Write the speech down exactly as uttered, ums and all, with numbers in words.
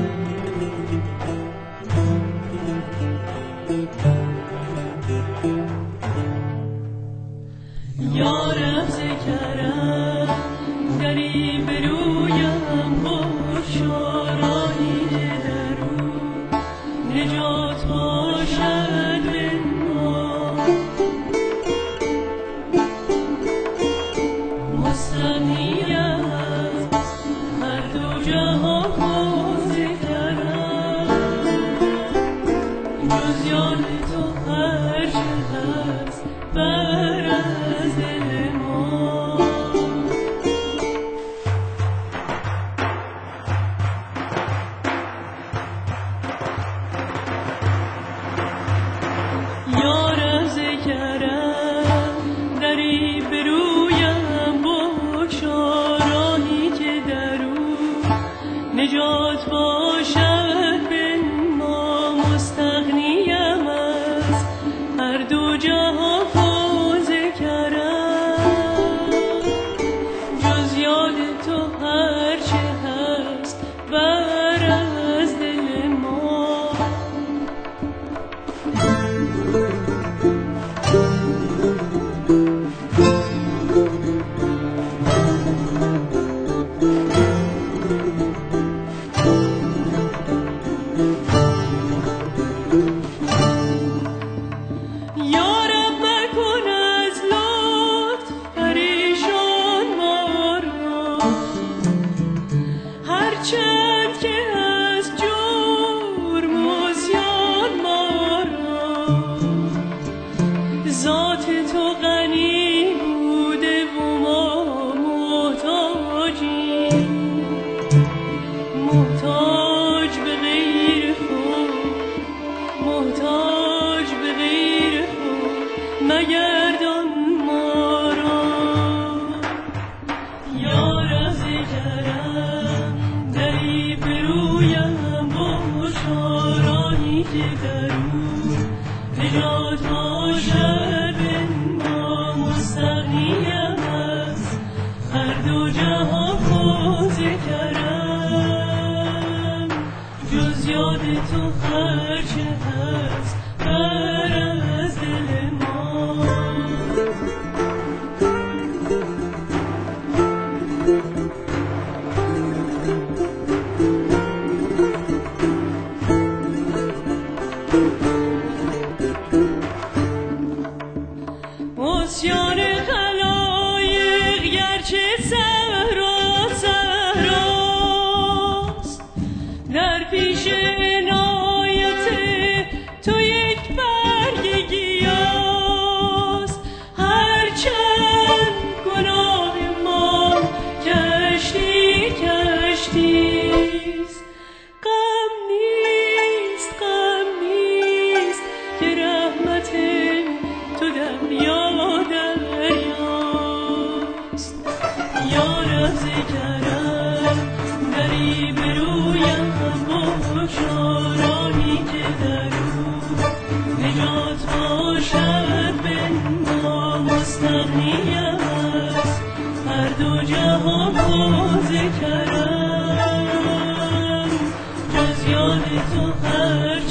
یارم ز کرم دری به رویم بگشا، راهی که در او نجات باشد بنما. مستغنی از هر دو جهان ز کرم، جز یاد تو هر چه هست بر از دل ما. یارم ز کرم دری به رویم بگشا، راهی که در او نجات باشد بنما. مستغنیم از هر دو جهان ز کرم، جز یاد تو هر چه هست بر از دل ما. یارب مکن از لطف پریشان ما را، هرچند که از جرم و زیان ما را. ذات تو غنی بوده و ما محتاجیم، محتاج به غیر خود، محتاج به غیر خود مگردان ما را. یارم ز کرم دری به رویم بگشا، راهی که در او نجات باشد بنما. مستغنیم از هر دو جهان ز کرم، جز یاد تو هر چه هست بر از دل ما. عصیان خلایق گرچه صحرا صحراست، در پیش عنایت تو یک برگ گیاست. هرچند گناه ما کشتی کشتیست، غم نیست غم نیست که رحمت تو دریا دریاست. یارم ز کرم دری به رویم بگشا، راهی که در او نجات باشد بنما. مستغنیم از هر دو جهان ز کرم، جز یاد تو هر